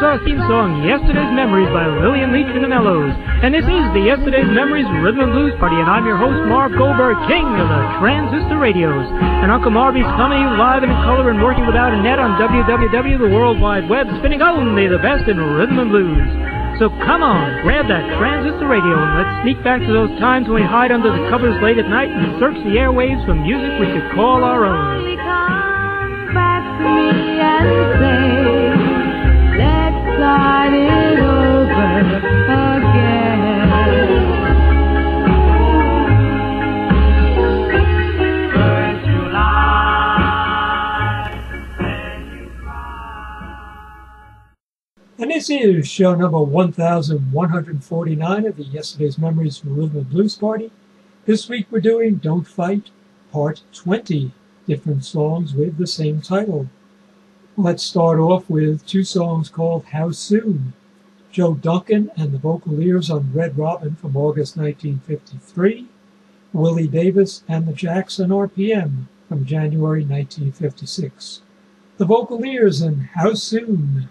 our theme song, Yesterday's Memories by Lillian Leach and the Mellows. And this is the Yesterday's Memories Rhythm and Blues Party, and I'm your host, Marv Goldberg, king of the transistor radios. And Uncle Marvy's coming to you live and in color and working without a net on WWW, the World Wide Web, spinning only the best in rhythm and blues. So come on, grab that transistor radio and let's sneak back to those times when we hide under the covers late at night and search the airwaves for music we could call our own. Come back to me and say, let's start it over again. First July, when you cry. And this is show number 1149 of the Yesterday's Memories Rhythm and Blues Party. This week we're doing Don't Fight, Part 20, different songs with the same title. Let's start off with two songs called How Soon? Joe Duncan and the Vocaliers on Red Robin from August 1953. Willie Davis and the Jackson RPM from January 1956. The Vocaliers and How Soon?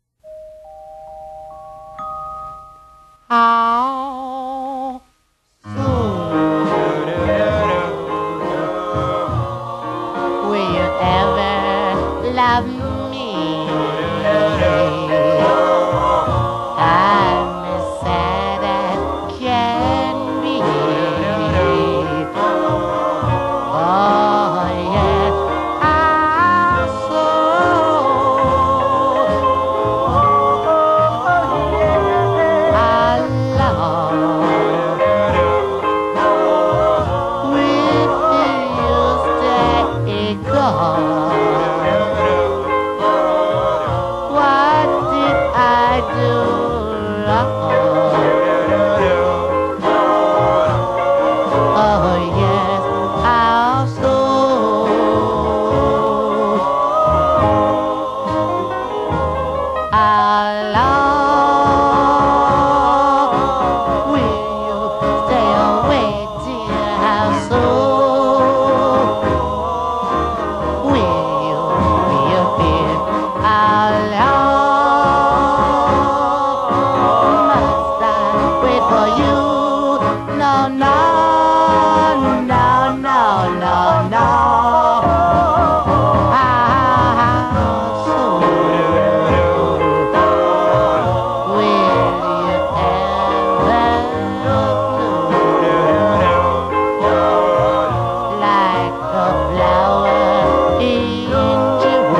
How soon will you ever love me? I'm as sad as can be. Oh yes, how soon? How long will you stay gone? What did I do wrong? Oh yes, how soon? How long will you stay away, dear? How soon will you reappear? How long must I wait for you? No, no, no, no, no, no. How soon will you ever bloom like a flower in June?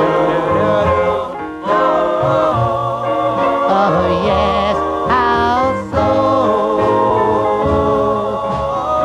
Oh yes, how soon?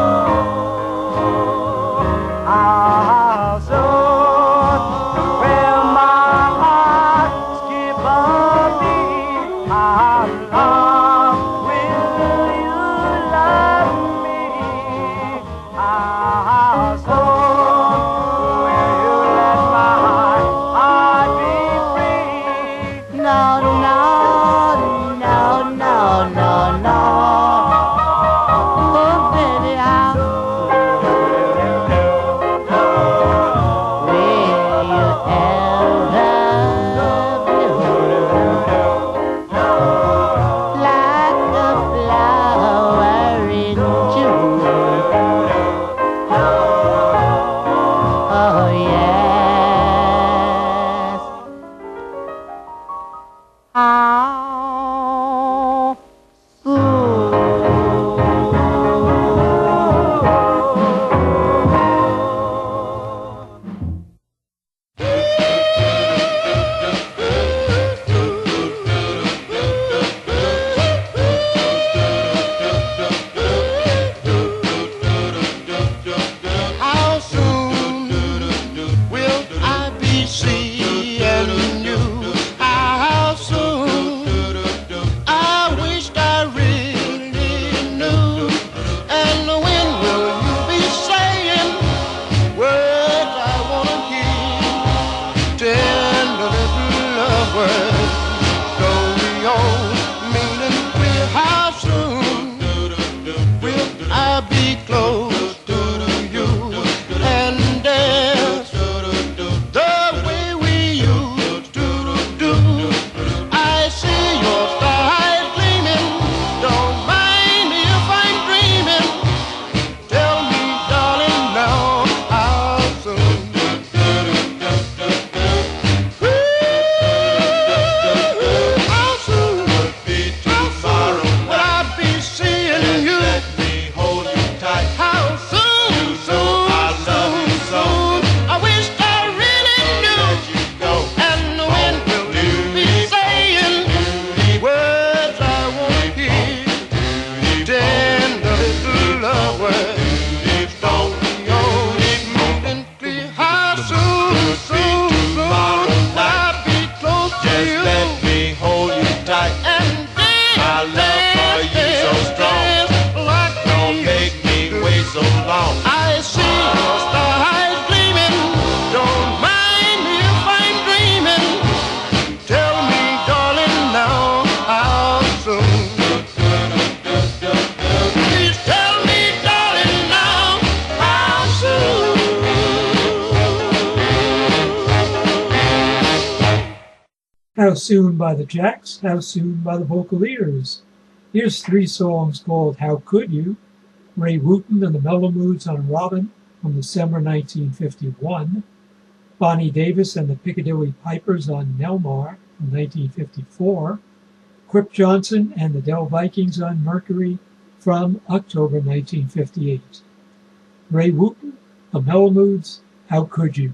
How Soon by the Jacks, How Soon by the Vocaliers. Here's three songs called How Could You, Ray Wooten and the Mellow Moods on Robin from December 1951, Bonnie Davis and the Piccadilly Pipers on Melmar from 1954, Quip Johnson and the Dell Vikings on Mercury from October 1958. Ray Wooten, the Mellow Moods, How Could You?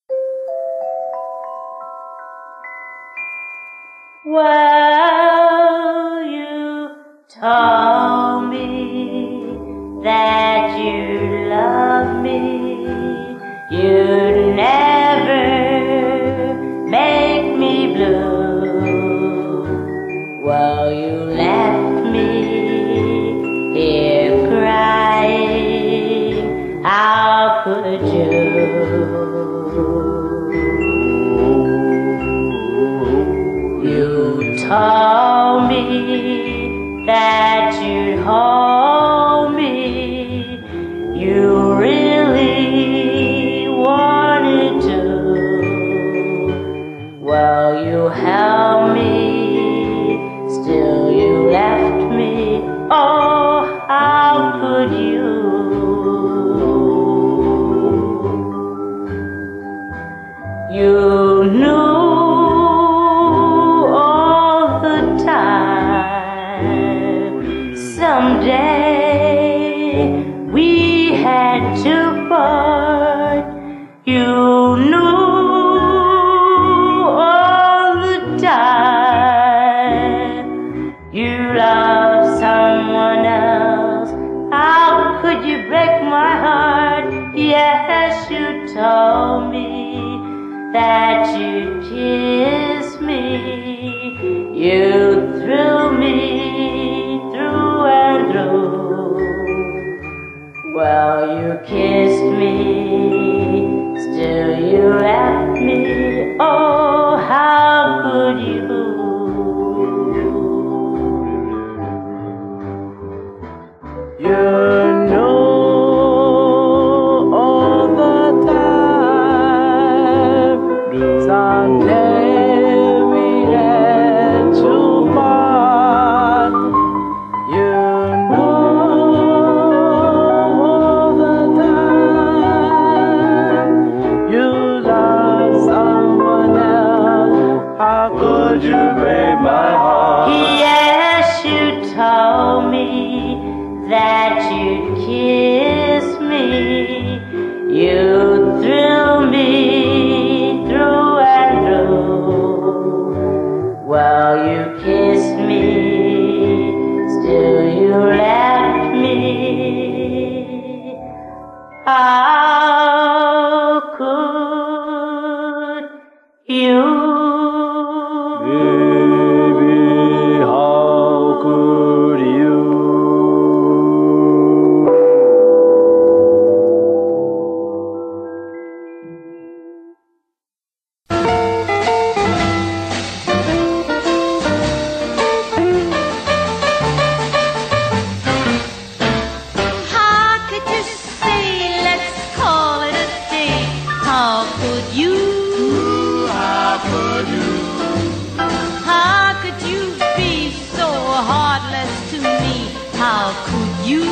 Well, you told me that you love me. You'd never make me blue. Well, you left me here crying. How could you? Told me that you'd hold me. You really wanted to. Well, you held me, still you left me. Oh, how could you? You knew someday we had to part. You knew all the time you loved someone else. How could you break my heart? Yes, you told me that you'd kiss me. You threw me through and through. Well, you kissed me, still you left me. Oh, how could you? You know all the time someday we had to part. You know all the time you love someone else. How could you break my heart? Yes, you told me that you'd kiss me. You thrill me through and through. Well, you kissed me, still you left me. How could you? Baby, how could you? How could you say, let's call it a day? How could you? How could you? How could you be so heartless to me? How could you?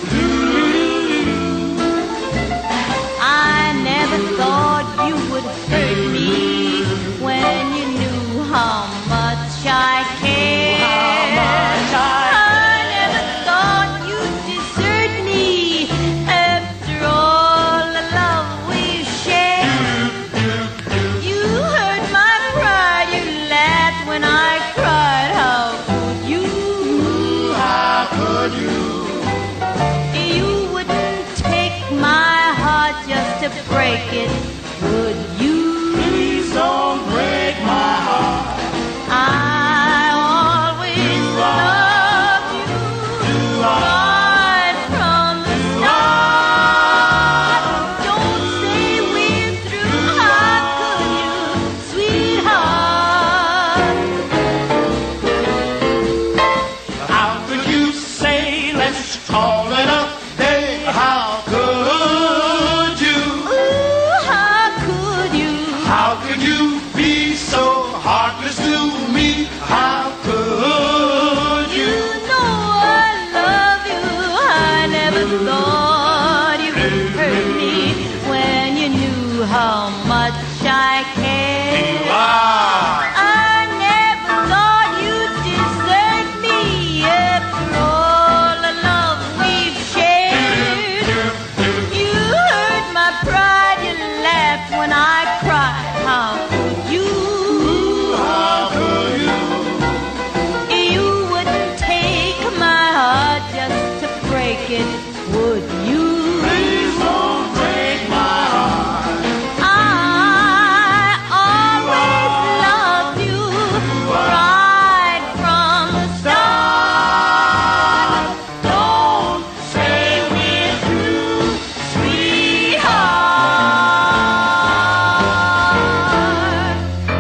I never thought you would hurt me when you knew how much I cared. I never thought you'd desert me after all the love we've shared. You hurt my pride, you laughed when I cried. How could you? How could you? You wouldn't take my heart just to break it, would you? Please don't break my heart. I always loved you right from the start. Don't say we're through. How could you, sweetheart? How could you say, let's call it a day? How could you? Ooh, how could you? How could you be so heartless to never thought you would hurt me when you knew how much I cared. I never thought you'd desert me after all the love we've shared. You hurt my pride, you laughed when I cried. How could you? How could you? You wouldn't take my heart just to break it, would you? Please don't break my heart. I always loved you right from the start. Don't say we're through, Sweetheart.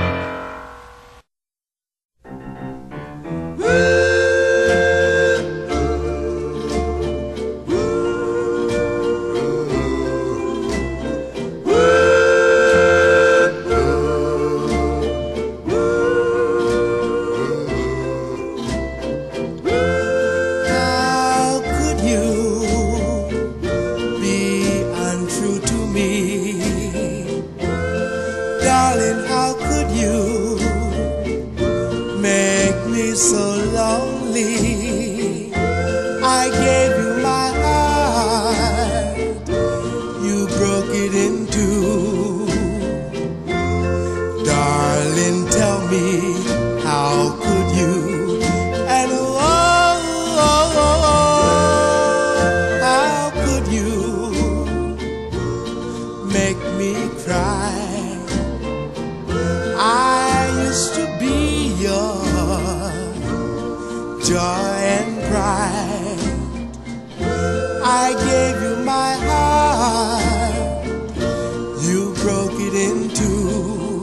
How could you be untrue to me? Darling, how could you make me so lonely? I gave you my heart, you broke it in two. Darling, tell me, how could you? And how could you make me cry? I used to be your joy and pride. I gave you my heart, you broke it in two.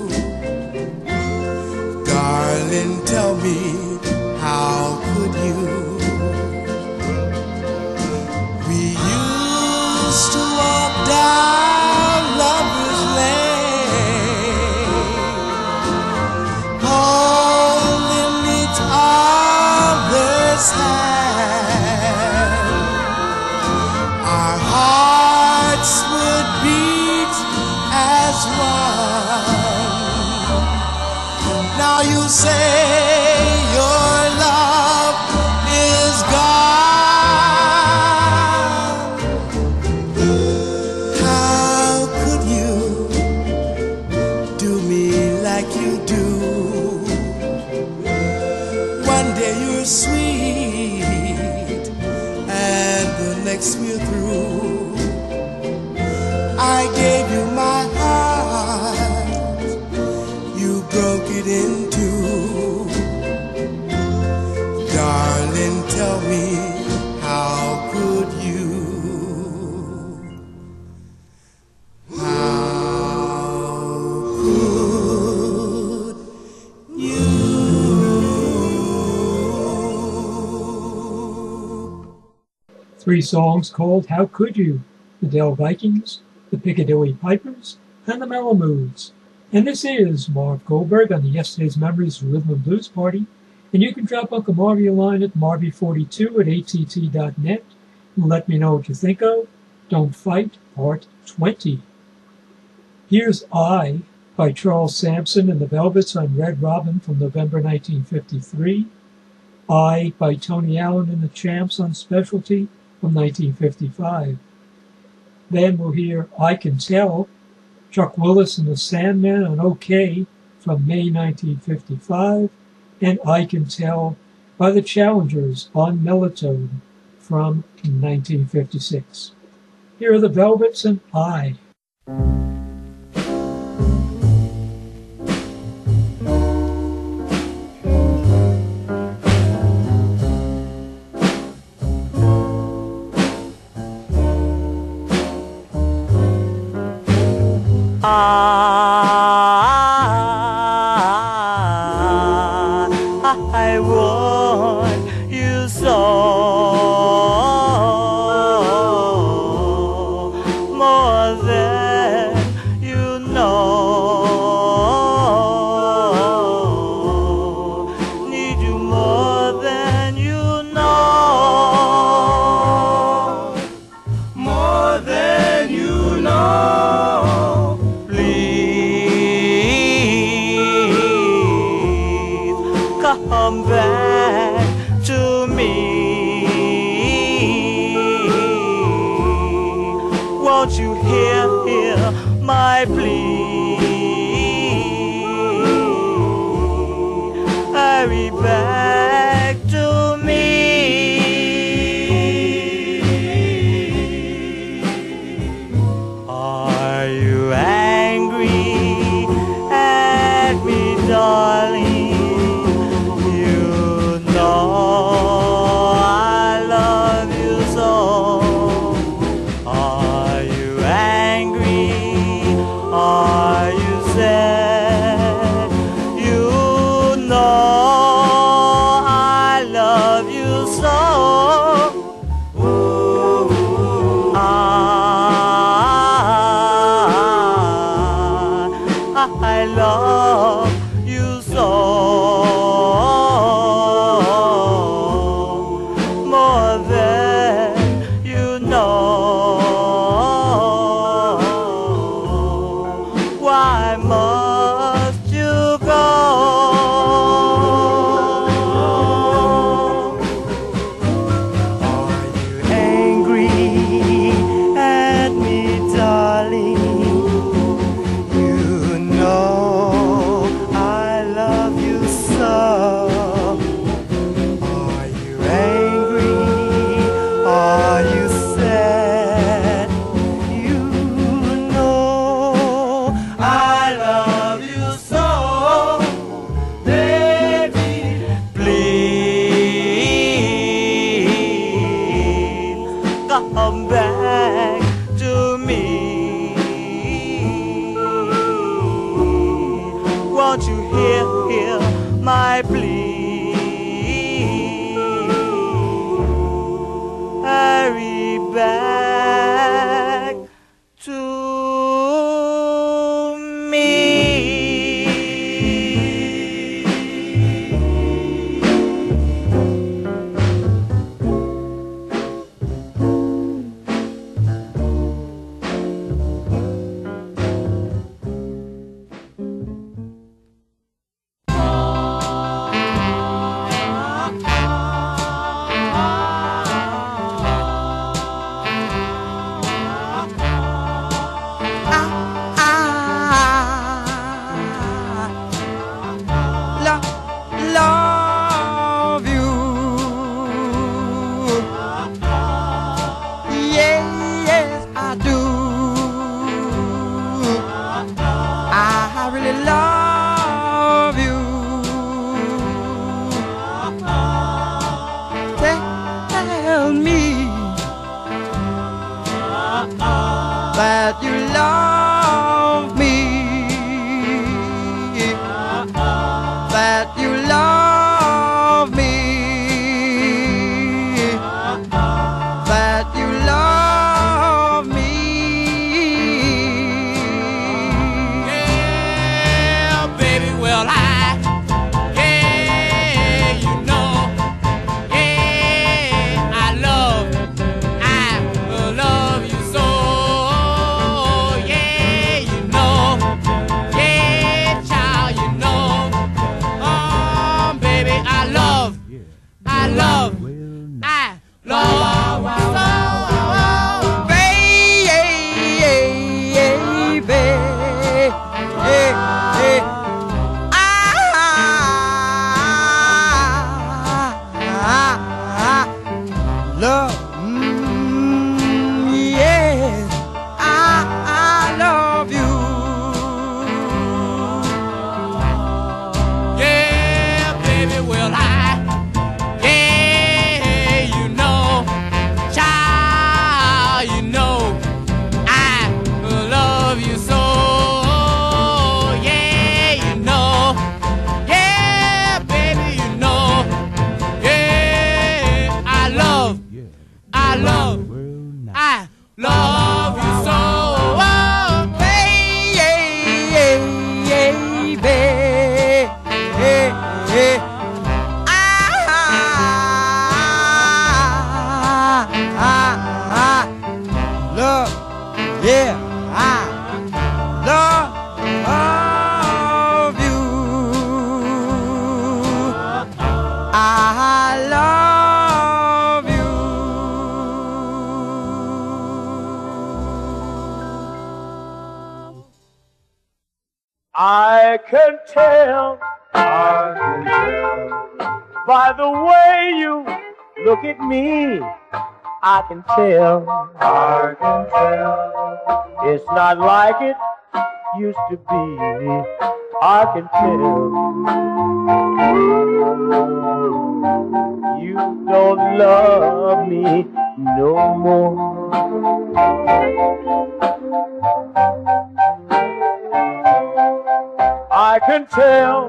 Darling, tell me, how could you? We used to walk down Lover's Lane, holding each other's hand. Our hearts would beat as one. Now you say your love is gone. How could you do me like you do? One day you're sweet and the next we're through. I gave you my heart, you broke it in two. Darling, tell me, how could you? How could you? Three songs called How Could You? The Dell Vikings, the Piccadilly Pipers, and the Mellow Moods. And this is Marv Goldberg on the Yesterday's Memories Rhythm and Blues Party. And you can drop Uncle Marvy a line at marvy42@att.net and let me know what you think of Don't Fight, Part 20. Here's I by Charles Sampson and the Velvets on Red Robin from November 1953. I by Tony Allen and the Champs on Specialty from 1955. Then we'll hear I Can Tell, Chuck Willis and the Sandmen on OK from May 1955, and I Can Tell by the Challengers on Melotone from 1956. Here are the Velvets and I. I want you so, more than you know. Need you more than you know. won't you hear my plea? Hurry back to me. Are you angry at me, darling? You know I love you so. Are you angry? Are you sad? You know I love you so. I love you so, more than you know. Why must you go? Are you angry at me, darling? You know I love you so. Are you angry? Are you sad? You know I love you so. Baby, please come back to me. Won't you hear my plea? Hurry back to me. Love you. Yes, I do. I really love you. Tell me that you love me. That you love me, that you love me. Yeah, baby, well, yeah, you know, yeah, I love you so, yeah. I can tell by the way you look at me. I can tell it's not like it used to be. I can tell you don't love me no more. I can tell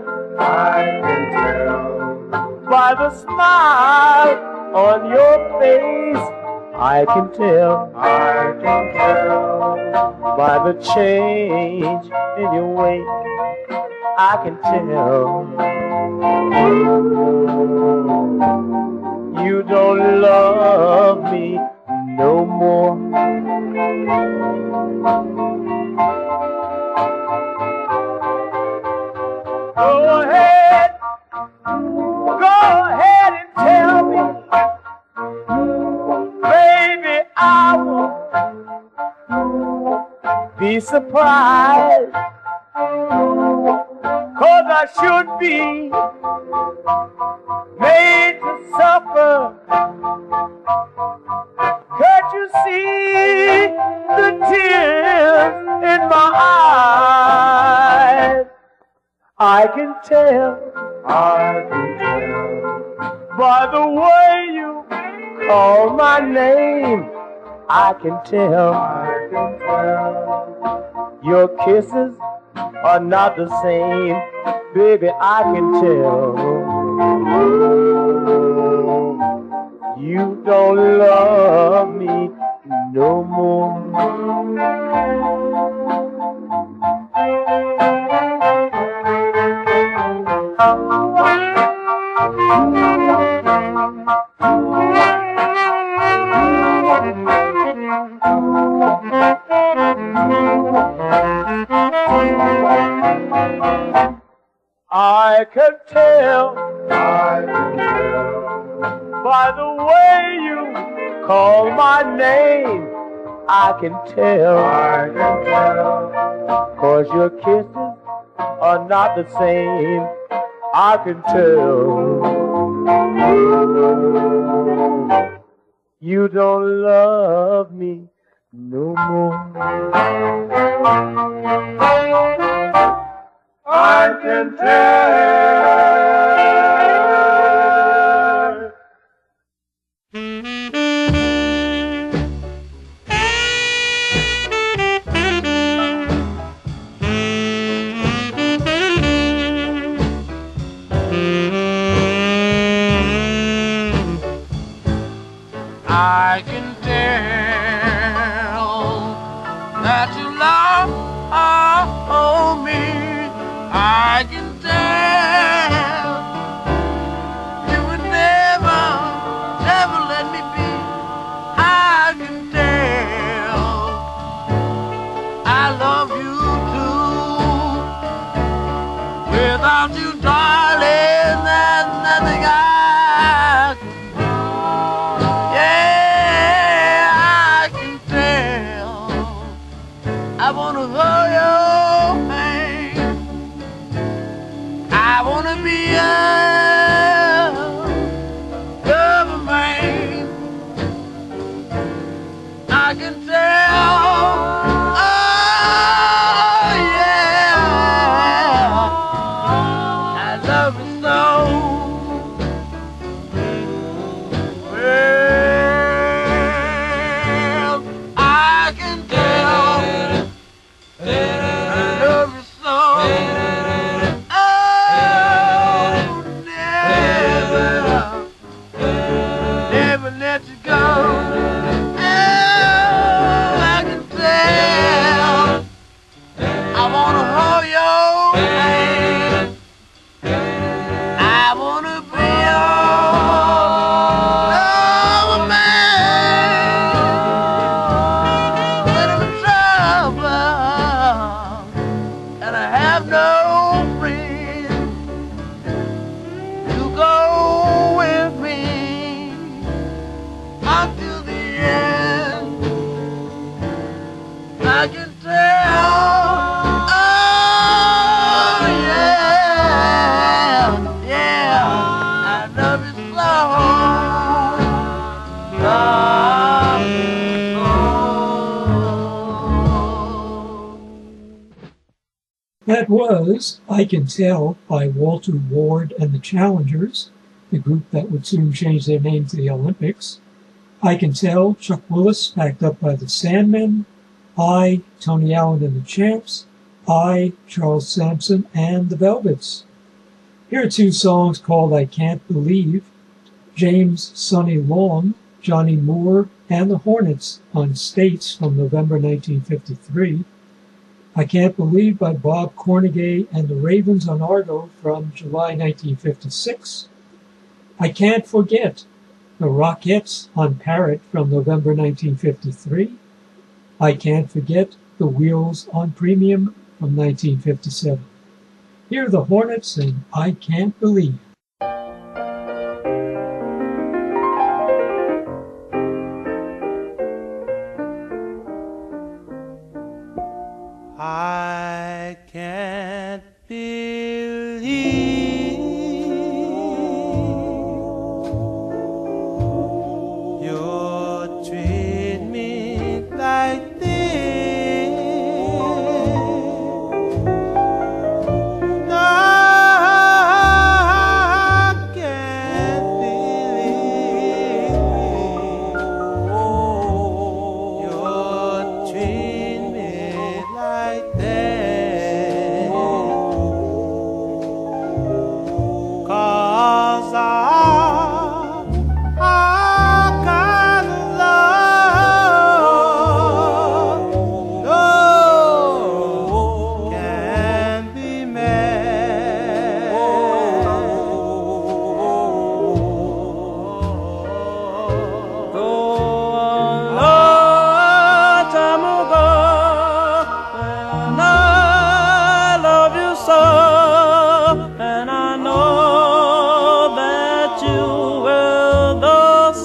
by the smile on your face. I can tell by the change in your way. I can tell you don't love me no more. Go ahead and tell me, baby, I won't be surprised, 'cause I should be made to suffer. Can't you see the tears in my eyes? I can tell by the way you call my name. I can tell your kisses are not the same. Baby, I can tell you don't love me no more. I can tell by the way you call my name. I can tell 'cause your kisses are not the same. I can tell you don't love me no more. I can tell. I can tell that you love me. I can tell you would never, never let me be. I can tell I love you too. Without you, darling, there's nothing I can do. Yeah, I can tell. I wanna hold your hand. I wanna be a lover man. I can tell. Oh yeah, I love you so. Well, I can tell. I love you so. Never let you go. Oh, I can tell. I wanna hold your hand. I wanna be your lover man. When I'm in trouble and I have no friend, you go with me until the end. I can tell. Oh, That was I Can Tell by Walter Ward and the Challengers, the group that would soon change their name to the Olympics. I Can Tell, Chuck Willis, backed up by the Sandmen. I, Tony Allen and the Champs. I, Charles Sampson and the Velvets. Here are two songs called I Can't Believe. James Sonny Long, Johnny Moore, and the Hornets on States from November 1953. I Can't Believe by Bob Cornegay and the Ravens on Argo from July 1956. I Can't Forget, the Rockettes on Parrot from November 1953. I Can't Forget, the Wheels on Premium from 1957. Here are the Hornets and I Can't Believe. I can't believe you treat me like this. No, I can't believe you treat me like that. 'Cause I got love, no can be mad. Though a long time ago, when I love you so, and I know that you will the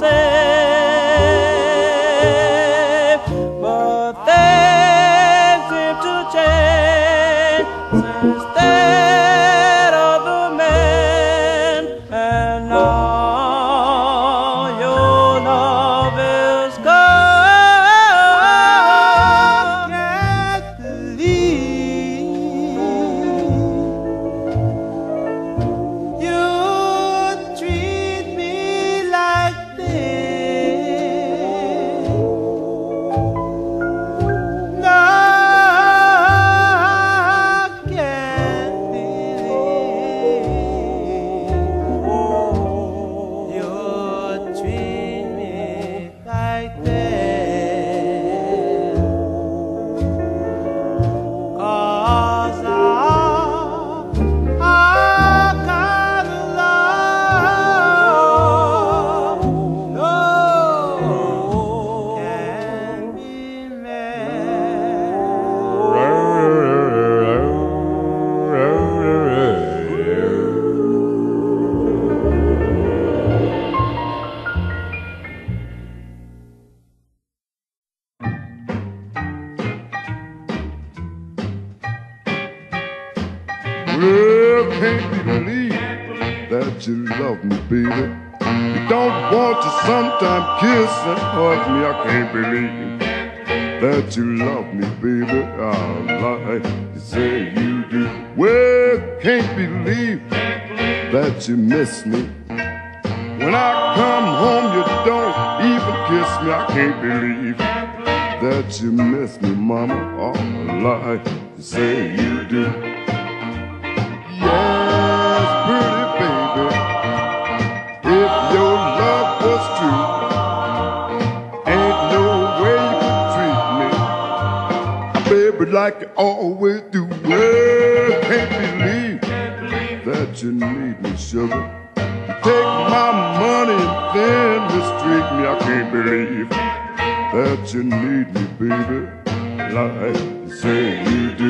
same. But things seem to change instead of the man, and now your love is gone. Can't believe you treat me like this. No, I can't believe you treat me like that. 'Cause I got love, no can be Well, can't believe that you love me, baby. You don't want to sometime kiss and hug me. I can't believe that you love me, baby. I like to say you do. Well, can't believe that you miss me. When I come home, you don't even kiss me. I can't believe that you miss me, mama. I like to say you do. Yes, pretty baby, if your love was true, ain't no way you could treat me, baby, like you always do. Well, can't believe that you need me, sugar. You take my money and then mistreat me. I can't believe that you need me, baby, like you say you do.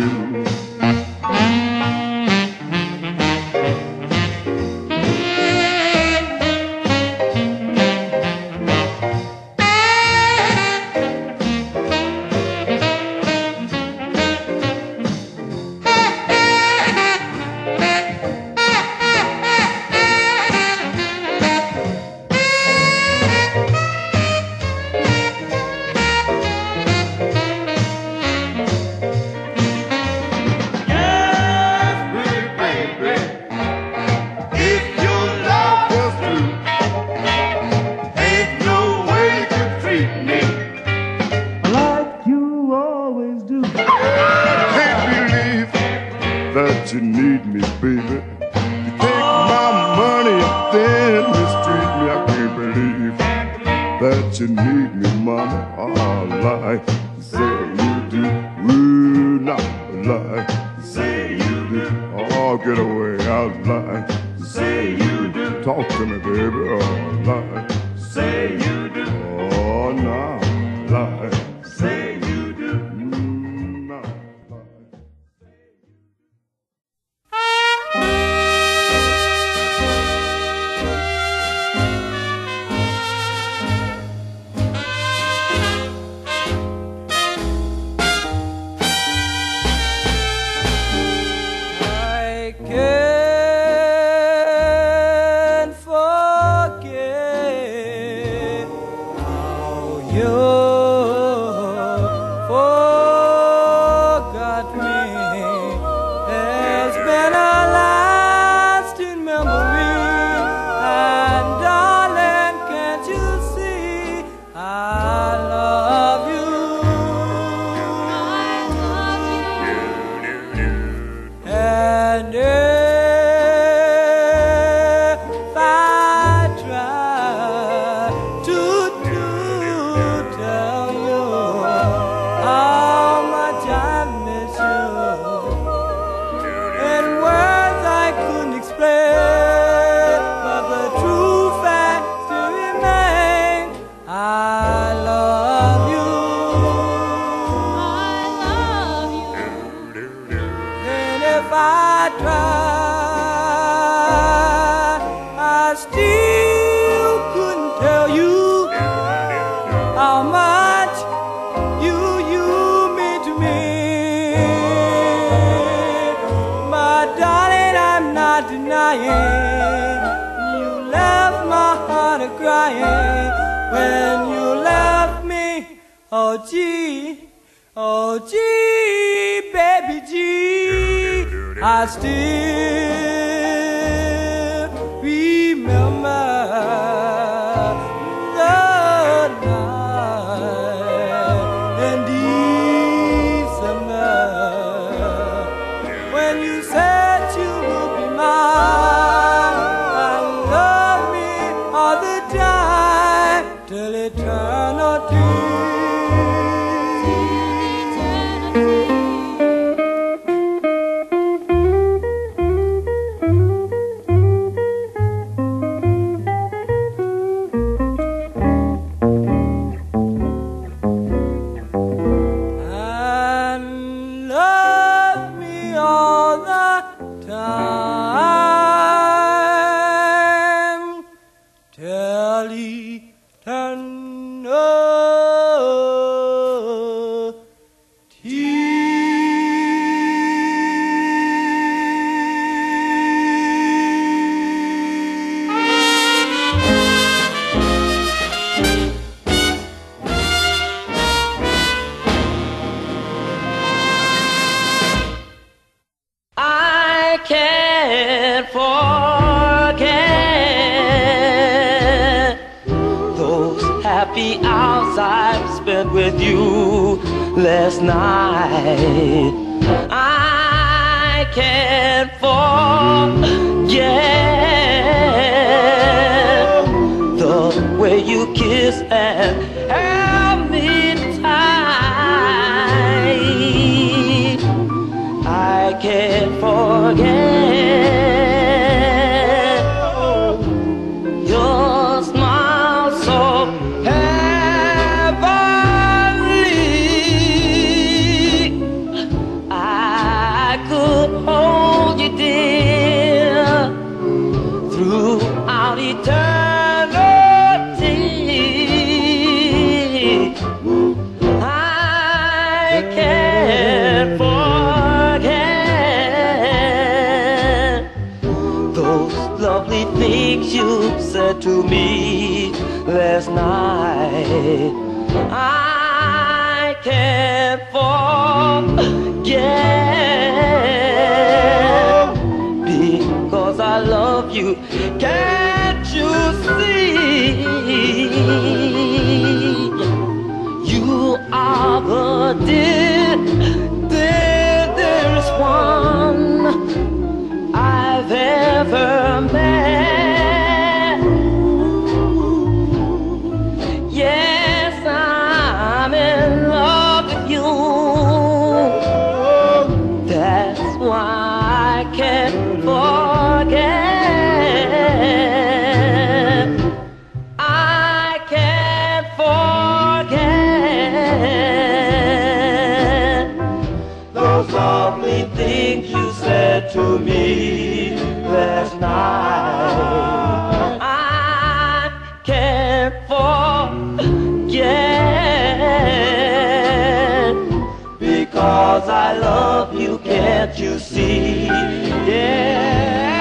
that you need me, baby. You take my money and then mistreat me. I can't believe that you need me, mama. Oh, lie, say you do. Ooh, not lie, say you do. Oh, get away, I'll lie, say you do. Talk to me, baby. Oh, lie, say you do. Oh, no, lie, say you do. No, lie. With you last night, I can't forget the way you kiss and held me tight. I can't forget your smile so hold you dear throughout eternity. I can't forget those lovely things you said to me last night. I can't forget because I love you. Can't you see? You are the dearest one things you said to me last night. I can't forget, because I love you, can't you see? Yeah,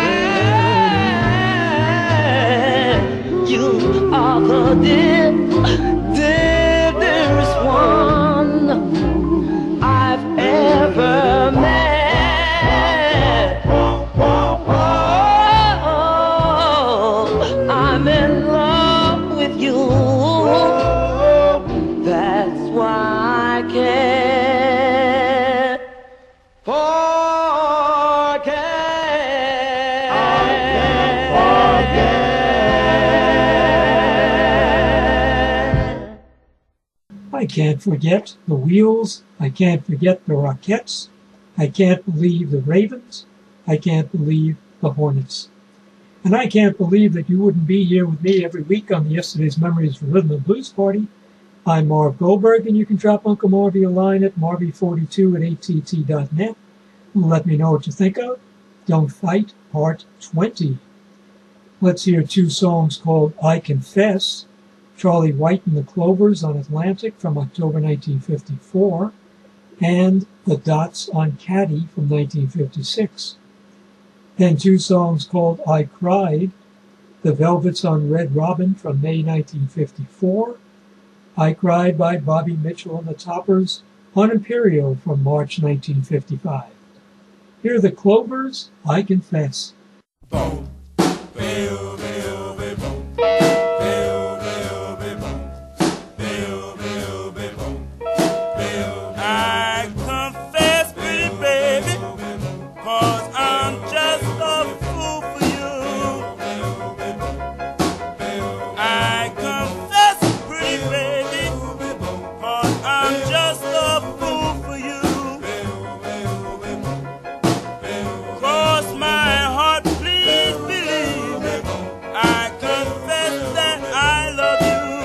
you are the dearest one I've ever met. Oh, I'm in love with you. That's why I can't forget. I can't forget the Wheels. I can't forget the Rockettes. I can't believe the Ravens. I can't believe the Hornets. And I can't believe that you wouldn't be here with me every week on the Yesterday's Memories Rhythm and Blues Party. I'm Marv Goldberg, and you can drop Uncle Marvy a line at marvy42@att.net. Let me know what you think of Don't Fight, Part 20. Let's hear two songs called I Confess, Charlie White and the Clovers on Atlantic from October 1954, and The Dots on Caddy from 1956. Then two songs called I Cried, The Velvets on Red Robin from May 1954, I Cried by Bobby Mitchell and the Toppers on Imperial from March 1955. Here are the Clovers, I Confess. Boom. I confess, pretty baby, 'cause I'm just a fool for you. I confess, pretty baby, 'cause I'm just a fool for you. Cross my heart, please believe me, I confess that I love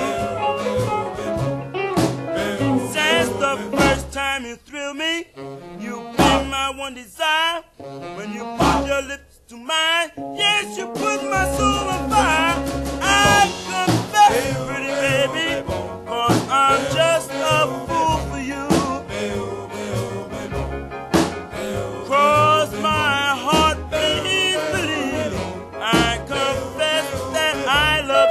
you. Since the first time you thrill me, you've been my one desire. When you put your lips to mine, yes, you put my soul on fire. I confess, pretty baby, 'cause I'm just a fool for you. Cross my heart, please believe me, I confess that I love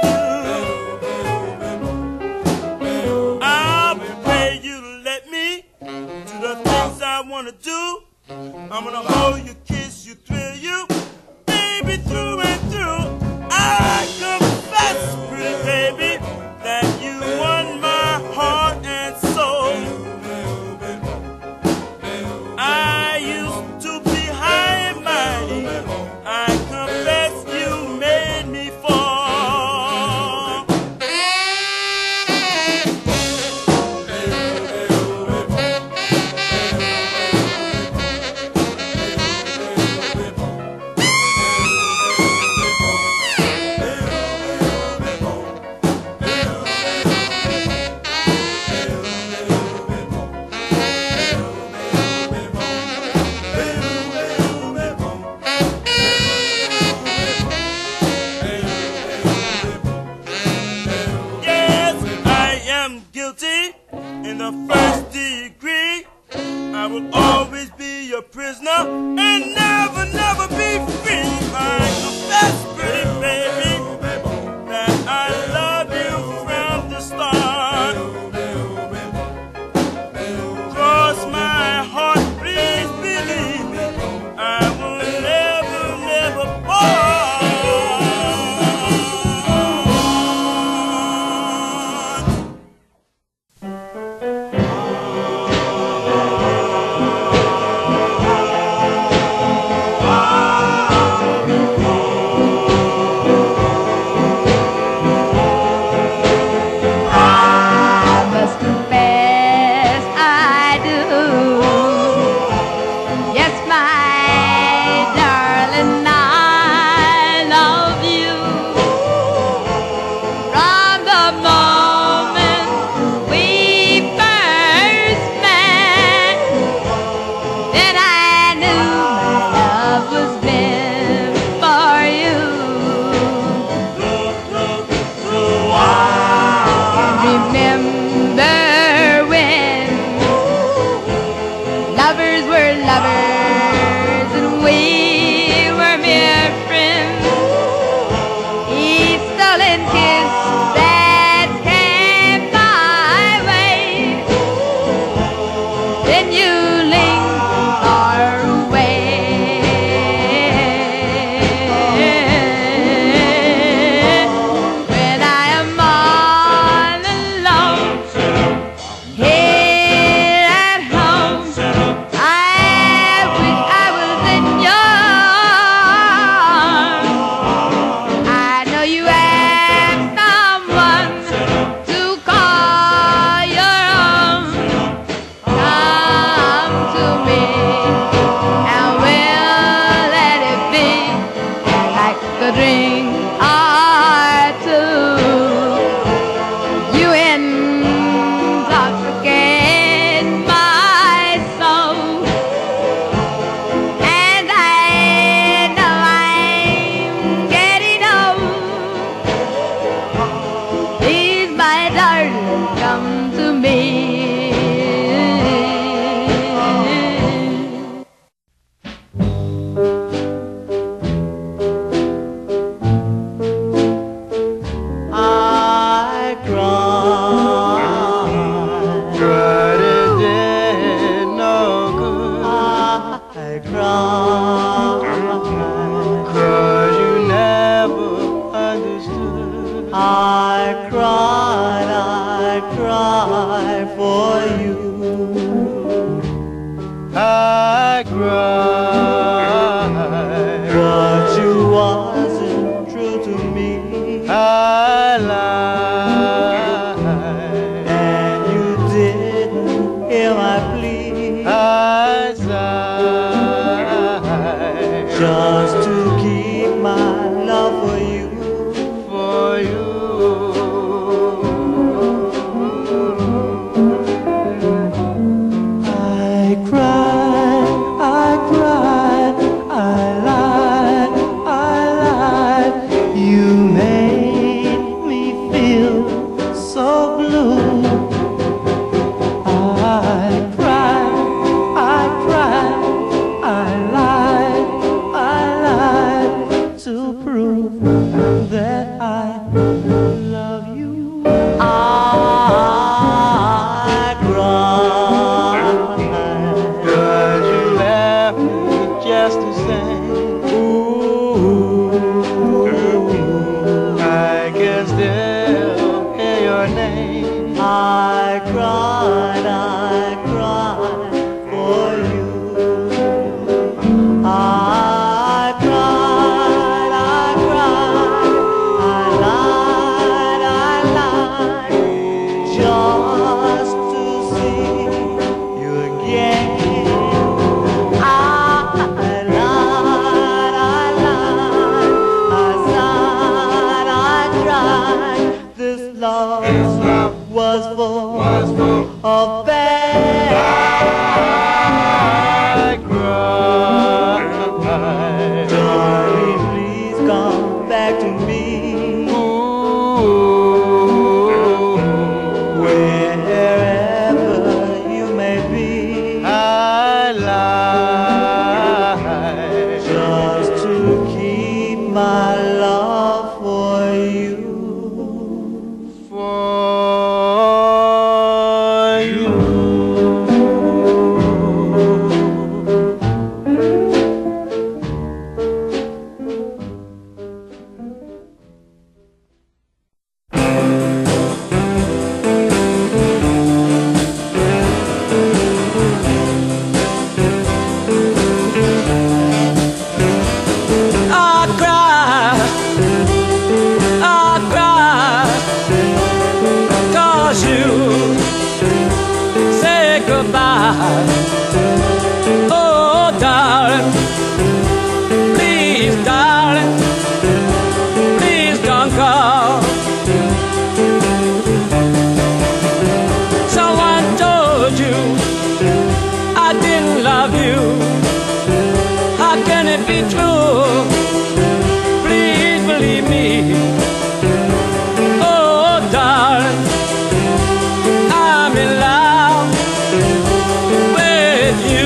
you. I'll pay you to let me do the things I want to do. I'm gonna hold you, kiss you, thrill you, baby, through and through. I confess, pretty baby, that you won my heart and soul. I used to be high and mighty. I confess you made me fall. Yes, I am guilty in the first degree. I will always be your prisoner and never, never be free. I confess, pretty baby, that I love you from the start. Cross my heart, please believe me, I will never, never part. hear my plea. I sigh just to keep my love for you, for you. I cried, I cried, I lied, I lied. You made me feel so blue. I cried, I cried, I lied, I lied to prove that I love you. I cried, 'cause you left me just to say, ooh, I can still hear your name. I cried for you. I cried, I lied, just to see you again. I lied, I sighed, I cried. This love was full of bad. I cried, darling, please come back to me. Ooh, wherever you may be. I lied just to keep my love for you. Oh, darling, please, darling, please don't go. Someone told you I didn't love you. How can it be true? Please believe me. Oh, darling, I'm in love with you.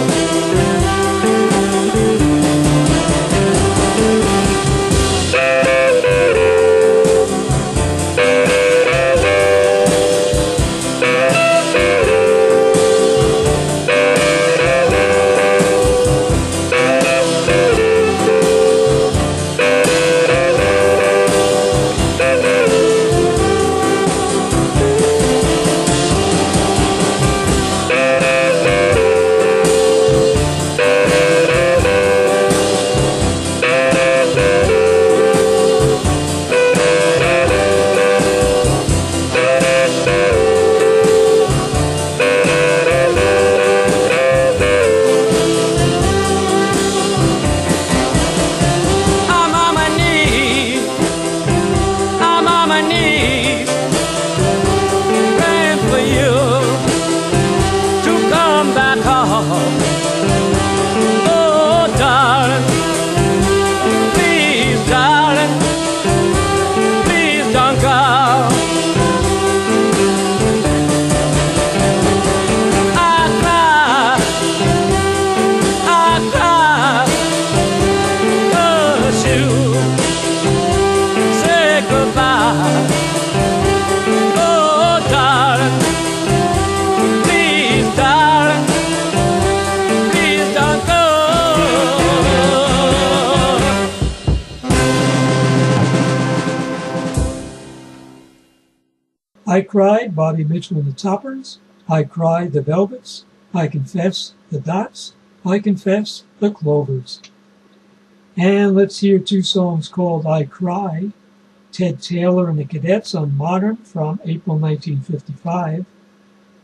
I Cried, Bobby Mitchell and the Toppers. I Cried, the Velvets. I Confess, the Dots. I Confess, the Clovers. And let's hear two songs called I Cry, Ted Taylor and the Cadets on Modern from April 1955,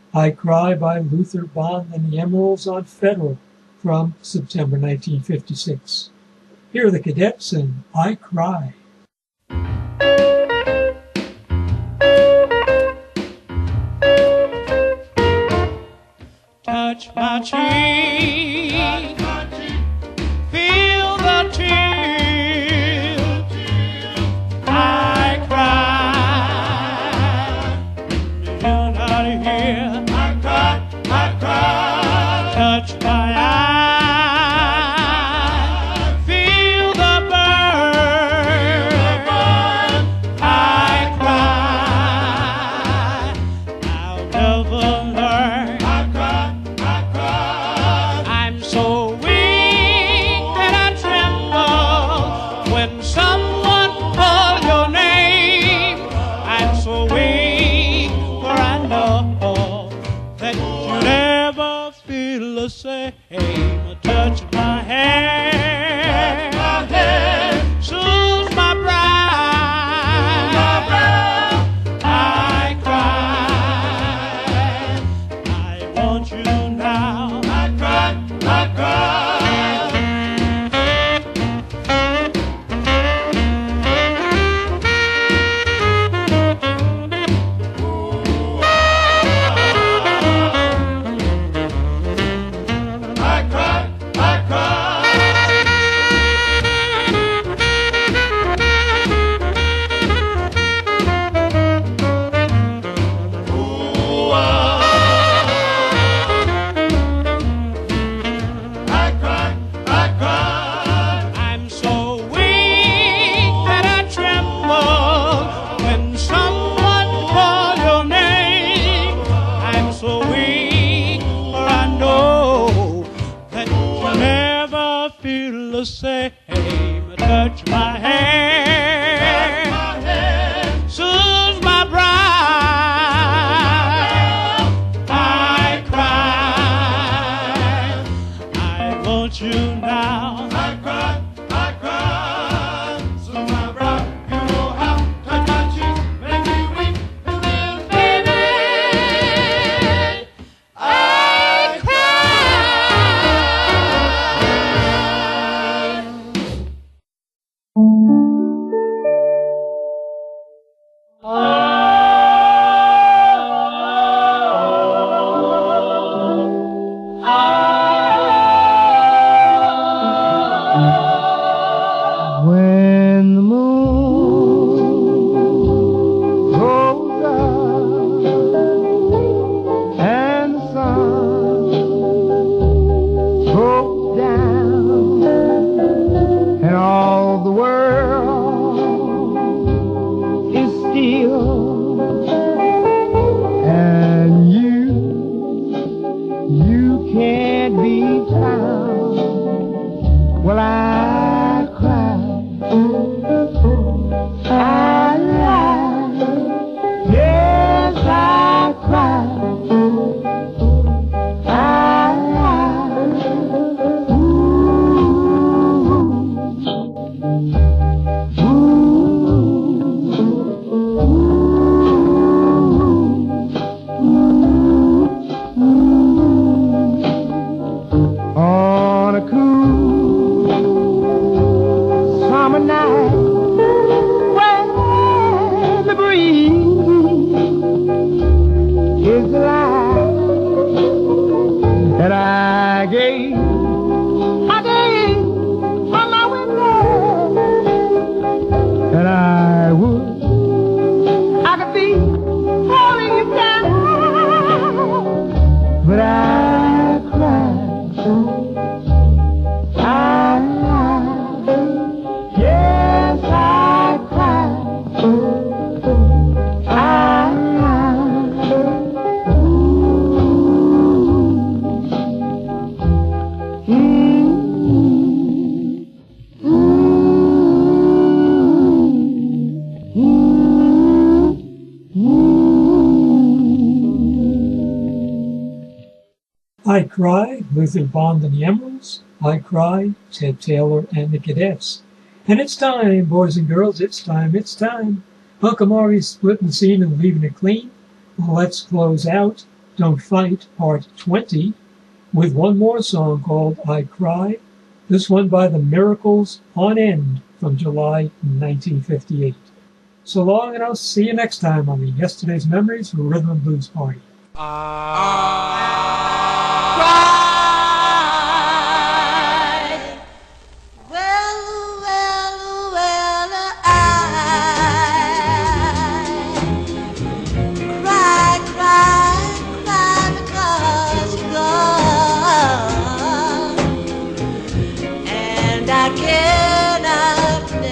I Cry by Luther Bond and the Emeralds on Federal from September 1956. Here are the Cadets and I Cry. Touch my cheek, feel the tears. I cry, you're not here. I cry, touch my eye, feel the burn. I cry, I'll never learn. I'm so weak that I tremble when someone calls your name. I'm so weak, for I know that you never feel the same. Touch my hand, soothe my brow. I cry, I want you now. I cry. I'm so weak that I tremble when someone calls your name. I'm so weak, for I know that you never feel the same. Touch my hand, soothe my brow. I cry, I want you now. I cry, soothe my brow. You know how, touch my cheek, make me weak, and then baby, I When the moon goes up and the sun goes down and all the world is still and you can't be found, well, I cry. I lie, yes, I cry. I lie, on a cool summer night when the breeze is the light that I gave from my window that I could be holding you down, but I cried. Yes, I cried. I Cry, Luther Bond and the Emeralds. I Cry, Ted Taylor and the Cadets. And it's time, boys and girls, it's time. Uncle Maury's splitting the scene and leaving it clean. Well, let's close out Don't Fight, Part 20, with one more song called I Cry, this one by the Miracles on End from July 1958. So long, and I'll see you next time on the Yesterday's Memories Rhythm and Blues Party.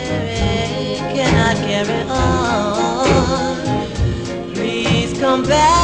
Carry on. Please come back.